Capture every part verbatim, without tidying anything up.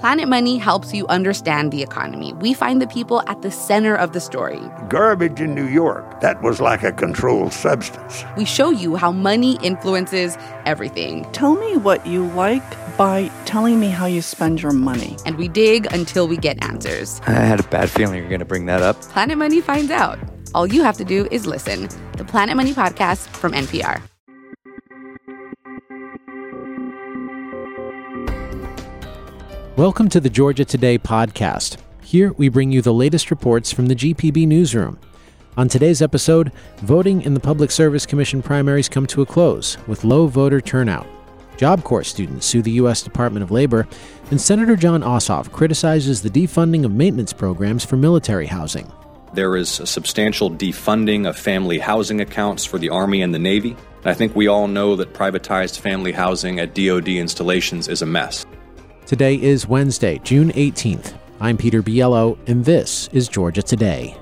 Planet Money helps you understand the economy. We find the people at the center of the story. Garbage in New York, that was like a controlled substance. We show you how money influences everything. Tell me what you like by telling me how you spend your money. And we dig until we get answers. I had a bad feeling you were going to bring that up. Planet Money finds out. All you have to do is listen. The Planet Money Podcast from N P R. Welcome to the Georgia Today podcast. Here we bring you the latest reports from the G P B newsroom. On today's episode, voting in the Public Service Commission primaries come to a close with low voter turnout. Job Corps students sue the U S Department of Labor, and Senator Jon Ossoff criticizes the defunding of maintenance programs for military housing. There is a substantial defunding of family housing accounts for the Army and the Navy. And I think we all know that privatized family housing at D O D installations is a mess. Today is Wednesday, June eighteenth. I'm Peter Biello, and this is Georgia Today.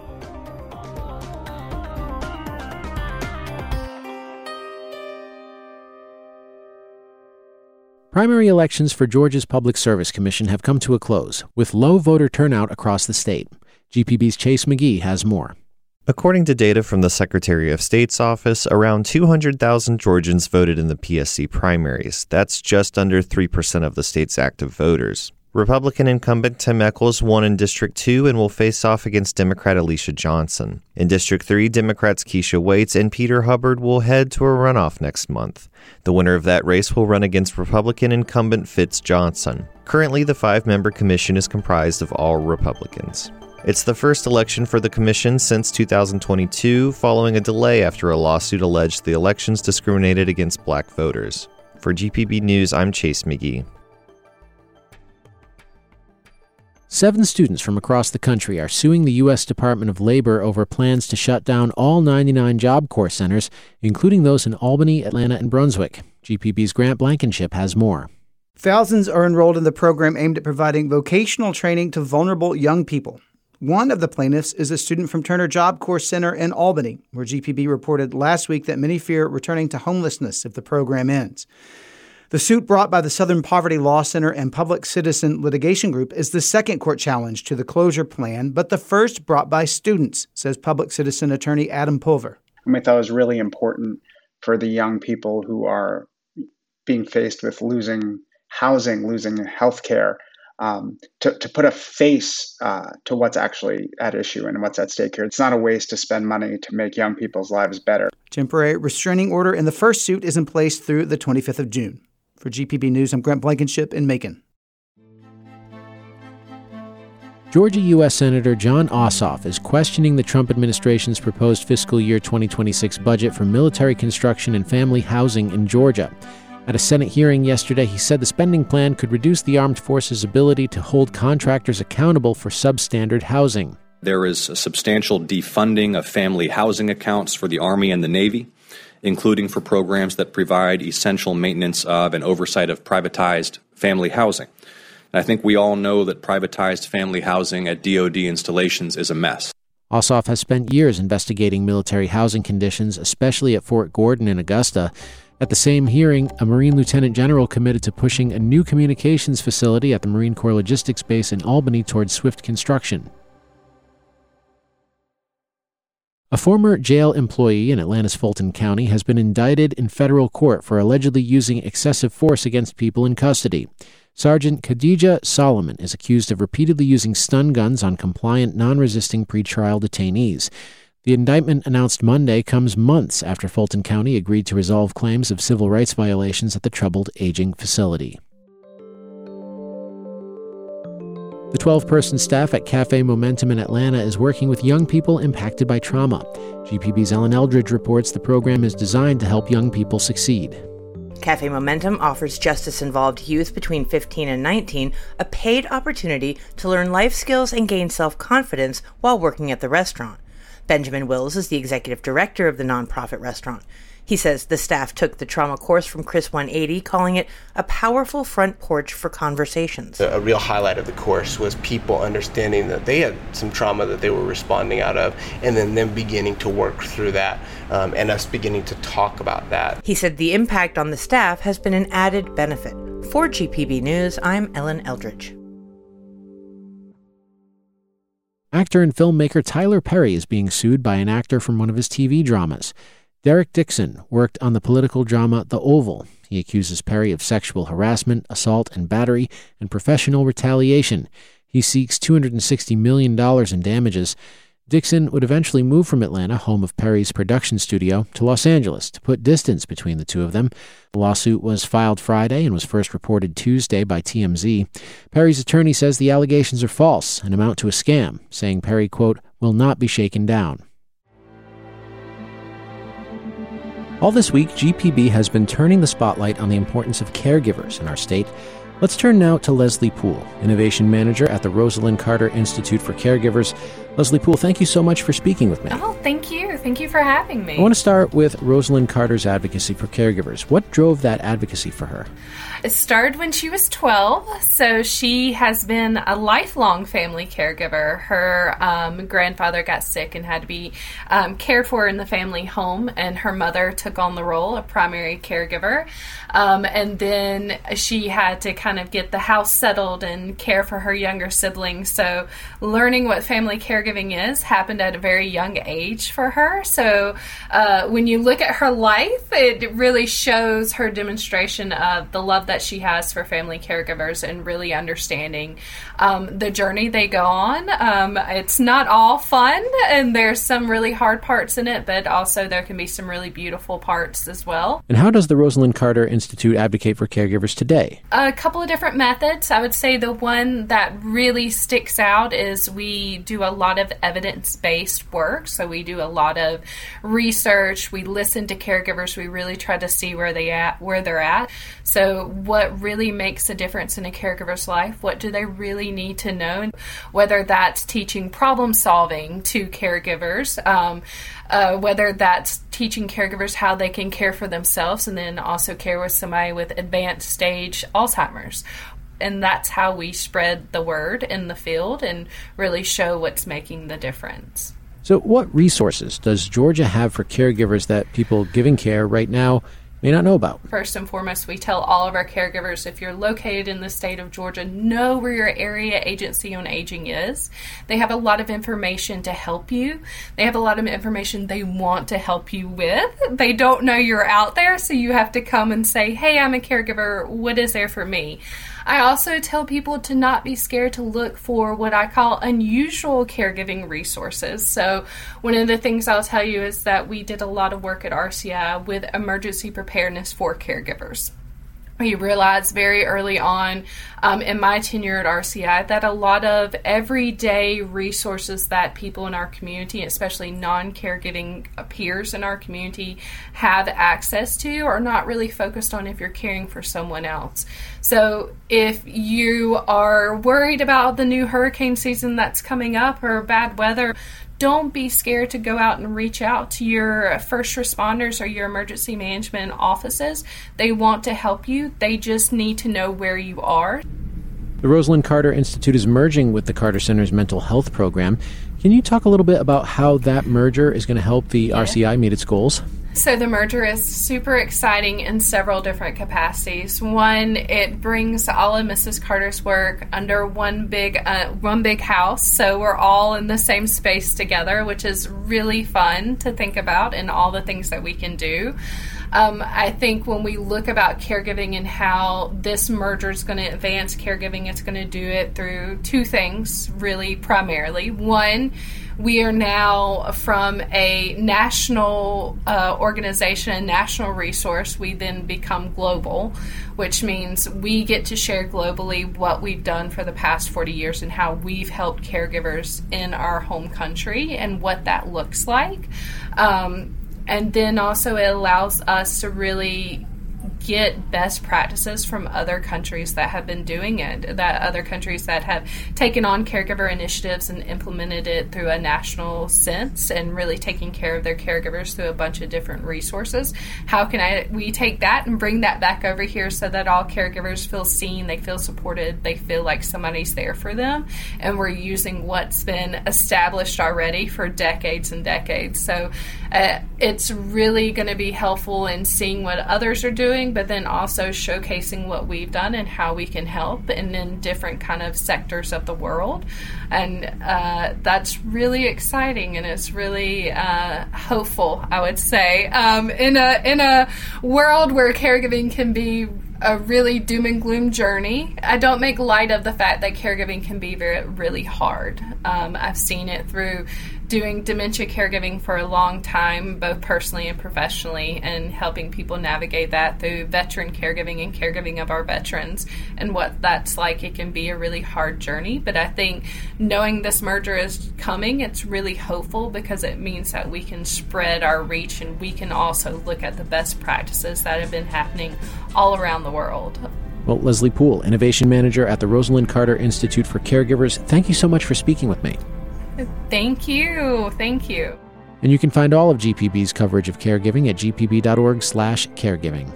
Primary elections for Georgia's Public Service Commission have come to a close, with low voter turnout across the state. G P B's Chase McGee has more. According to data from the Secretary of State's office, around two hundred thousand Georgians voted in the P S C primaries. That's just under three percent of the state's active voters. Republican incumbent Tim Echols won in District two and will face off against Democrat Alicia Johnson. In District three, Democrats Keisha Waits and Peter Hubbard will head to a runoff next month. The winner of that race will run against Republican incumbent Fitz Johnson. Currently, the five-member commission is comprised of all Republicans. It's the first election for the commission since two thousand twenty-two, following a delay after a lawsuit alleged the elections discriminated against black voters. For G P B News, I'm Chase McGee. Seven students from across the country are suing the U S Department of Labor over plans to shut down all ninety-nine Job Corps centers, including those in Albany, Atlanta, and Brunswick. G P B's Grant Blankenship has more. Thousands are enrolled in the program aimed at providing vocational training to vulnerable young people. One of the plaintiffs is a student from Turner Job Corps Center in Albany, where G P B reported last week that many fear returning to homelessness if the program ends. The suit brought by the Southern Poverty Law Center and Public Citizen Litigation Group is the second court challenge to the closure plan, but the first brought by students, says public citizen attorney Adam Pulver. I thought it was really important for the young people who are being faced with losing housing, losing health care, Um, to, to put a face uh, to what's actually at issue and what's at stake here. It's not a waste to spend money to make young people's lives better. Temporary restraining order in the first suit is in place through the twenty-fifth of June. For G P B News, I'm Grant Blankenship in Macon. Georgia U S Senator Jon Ossoff is questioning the Trump administration's proposed fiscal year twenty twenty-six budget for military construction and family housing in Georgia. At a Senate hearing yesterday, he said the spending plan could reduce the armed forces' ability to hold contractors accountable for substandard housing. There is a substantial defunding of family housing accounts for the Army and the Navy, including for programs that provide essential maintenance of and oversight of privatized family housing. And I think we all know that privatized family housing at D O D installations is a mess. Ossoff has spent years investigating military housing conditions, especially at Fort Gordon in Augusta. At the same hearing, a Marine Lieutenant General committed to pushing a new communications facility at the Marine Corps Logistics Base in Albany towards swift construction. A former jail employee in Atlanta's Fulton County has been indicted in federal court for allegedly using excessive force against people in custody. Sergeant Khadija Solomon is accused of repeatedly using stun guns on compliant, non-resisting pretrial detainees. The indictment announced Monday comes months after Fulton County agreed to resolve claims of civil rights violations at the troubled aging facility. The twelve-person staff at Cafe Momentum in Atlanta is working with young people impacted by trauma. G P B's Ellen Eldridge reports the program is designed to help young people succeed. Cafe Momentum offers justice-involved youth between fifteen and nineteen a paid opportunity to learn life skills and gain self-confidence while working at the restaurant. Benjamin Wills is the executive director of the nonprofit restaurant. He says the staff took the trauma course from Chris one eighty, calling it a powerful front porch for conversations. A real highlight of the course was people understanding that they had some trauma that they were responding out of, and then them beginning to work through that, um, and us beginning to talk about that. He said the impact on the staff has been an added benefit. For G P B News, I'm Ellen Eldridge. Actor and filmmaker Tyler Perry is being sued by an actor from one of his T V dramas. Derek Dixon worked on the political drama The Oval. He accuses Perry of sexual harassment, assault and battery, and professional retaliation. He seeks two hundred sixty million dollars in damages. Dixon would eventually move from Atlanta, home of Perry's production studio, to Los Angeles to put distance between the two of them. The lawsuit was filed Friday and was first reported Tuesday by T M Z. Perry's attorney says the allegations are false and amount to a scam, saying Perry, quote, will not be shaken down. All this week, G P B has been turning the spotlight on the importance of caregivers in our state. Let's turn now to Leslie Poole, Innovation Manager at the Rosalind Carter Institute for Caregivers. Leslie Poole, thank you so much for speaking with me. Oh, thank you. Thank you for having me. I want to start with Rosalind Carter's advocacy for caregivers. What drove that advocacy for her? It started when she was twelve, so she has been a lifelong family caregiver. Her um, grandfather got sick and had to be um, cared for in the family home, and her mother took on the role of primary caregiver. Um, and then she had to kind of get the house settled and care for her younger siblings. So learning what family caregiving is happened at a very young age for her. So uh, when you look at her life, it really shows her demonstration of the love that she has for family caregivers and really understanding um, the journey they go on. Um, it's not all fun, and there's some really hard parts in it, but also there can be some really beautiful parts as well. And how does the Rosalind Carter Institute advocate for caregivers today? A couple of different methods. I would say the one that really sticks out is we do a lot of evidence-based work. So we do a lot of research. We listen to caregivers. We really try to see where they at, where they're at. So what really makes a difference in a caregiver's life? What do they really need to know? And whether that's teaching problem solving to caregivers, um, uh, whether that's teaching caregivers how they can care for themselves and then also care with somebody with advanced stage Alzheimer's. And that's how we spread the word in the field and really show what's making the difference. So what resources does Georgia have for caregivers that people giving care right now may not know about? First and foremost, we tell all of our caregivers, if you're located in the state of Georgia, know where your area agency on aging is. They have a lot of information to help you. They have a lot of information they want to help you with. They don't know you're out there, so you have to come and say, hey, I'm a caregiver. What is there for me? I also tell people to not be scared to look for what I call unusual caregiving resources. So one of the things I'll tell you is that we did a lot of work at R C I with emergency preparedness for caregivers. We realized very early on um, in my tenure at R C I that a lot of everyday resources that people in our community, especially non-caregiving peers in our community, have access to are not really focused on if you're caring for someone else. So if you are worried about the new hurricane season that's coming up or bad weather, don't be scared to go out and reach out to your first responders or your emergency management offices. They want to help you. They just need to know where you are. The Rosalind Carter Institute is merging with the Carter Center's mental health program. Can you talk a little bit about how that merger is going to help the yeah. R C I meet its goals? So the merger is super exciting in several different capacities. One, it brings all of Missus Carter's work under one big uh, one big house, so we're all in the same space together, which is really fun to think about and all the things that we can do. Um, I think when we look about caregiving and how this merger is going to advance caregiving, it's going to do it through two things, really primarily. One, we are now from a national uh, organization, a national resource, we then become global, which means we get to share globally what we've done for the past forty years and how we've helped caregivers in our home country and what that looks like. Um, and then also it allows us to really get best practices from other countries that have been doing it, that other countries that have taken on caregiver initiatives and implemented it through a national sense and really taking care of their caregivers through a bunch of different resources. How can I we take that and bring that back over here so that all caregivers feel seen, they feel supported, they feel like somebody's there for them, and we're using what's been established already for decades and decades. So uh, it's really going to be helpful in seeing what others are doing, but then also showcasing what we've done and how we can help and in different kind of sectors of the world. And uh, that's really exciting, and it's really uh, hopeful, I would say, um, in a in a world where caregiving can be a really doom and gloom journey. I don't make light of the fact that caregiving can be very, really hard. Um, I've seen it through doing dementia caregiving for a long time, both personally and professionally, and helping people navigate that through veteran caregiving and caregiving of our veterans and what that's like. It can be a really hard journey, but I think knowing this merger is coming, it's really hopeful because it means that we can spread our reach and we can also look at the best practices that have been happening all around the world. Well, Leslie Poole, Innovation Manager at the Rosalind Carter Institute for Caregivers, thank you so much for speaking with me. Thank you. Thank you. And you can find all of G P B's coverage of caregiving at g p b dot org slash caregiving.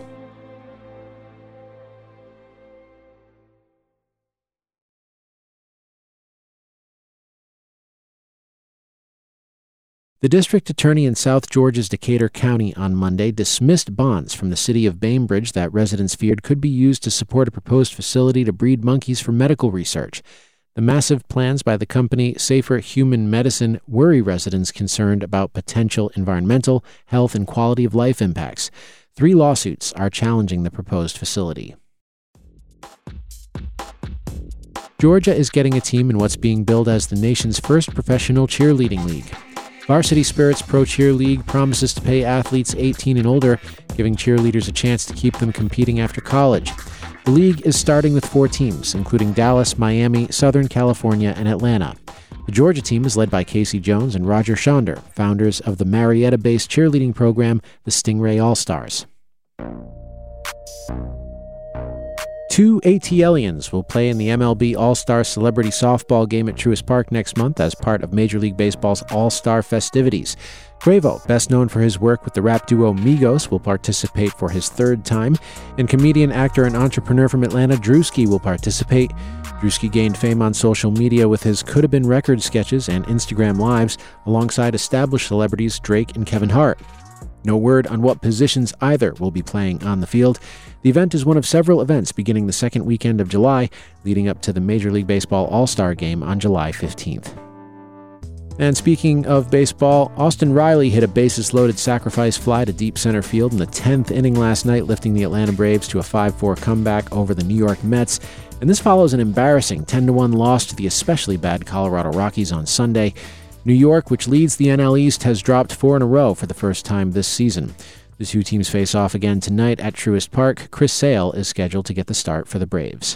The district attorney in South Georgia's Decatur County on Monday dismissed bonds from the city of Bainbridge that residents feared could be used to support a proposed facility to breed monkeys for medical research. The massive plans by the company Safer Human Medicine worry residents concerned about potential environmental, health, and quality of life impacts. Three lawsuits are challenging the proposed facility. Georgia is getting a team in what's being billed as the nation's first professional cheerleading league. Varsity Spirits Pro Cheer League promises to pay athletes eighteen and older, giving cheerleaders a chance to keep them competing after college. The league is starting with four teams, including Dallas, Miami, Southern California, and Atlanta. The Georgia team is led by Casey Jones and Roger Schonder, founders of the Marietta-based cheerleading program, the Stingray All-Stars. Two ATLians will play in the M L B All-Star Celebrity Softball game at Truist Park next month as part of Major League Baseball's All-Star festivities. Quavo, best known for his work with the rap duo Migos, will participate for his third time, and comedian, actor, and entrepreneur from Atlanta, Drewski, will participate. Drewski gained fame on social media with his Coulda Been Record sketches and Instagram Lives, alongside established celebrities Drake and Kevin Hart. No word on what positions either will be playing on the field. The event is one of several events beginning the second weekend of July, leading up to the Major League Baseball All-Star Game on July fifteenth. And speaking of baseball, Austin Riley hit a bases-loaded sacrifice fly to deep center field in the tenth inning last night, lifting the Atlanta Braves to a five four comeback over the New York Mets. And this follows an embarrassing ten to one loss to the especially bad Colorado Rockies on Sunday. New York, which leads the N L East, has dropped four in a row for the first time this season. The two teams face off again tonight at Truist Park. Chris Sale is scheduled to get the start for the Braves.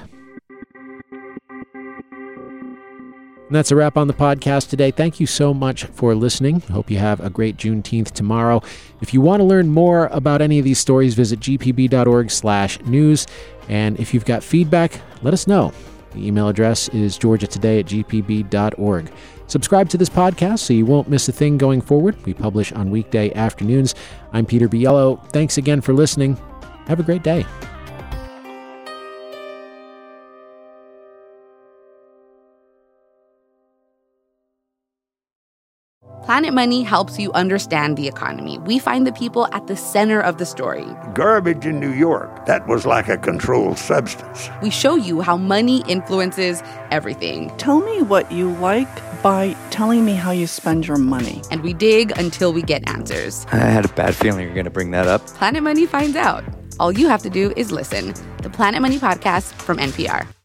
And that's a wrap on the podcast today. Thank you so much for listening. I hope you have a great Juneteenth tomorrow. If you want to learn more about any of these stories, visit g p b dot org slash news. And if you've got feedback, let us know. The email address is georgia today at g p b dot org. Subscribe to this podcast so you won't miss a thing going forward. We publish on weekday afternoons. I'm Peter Biello. Thanks again for listening. Have a great day. Planet Money helps you understand the economy. We find the people at the center of the story. Garbage in New York, that was like a controlled substance. We show you how money influences everything. Tell me what you like by telling me how you spend your money. And we dig until we get answers. I had a bad feeling you were going to bring that up. Planet Money finds out. All you have to do is listen. The Planet Money Podcast from N P R.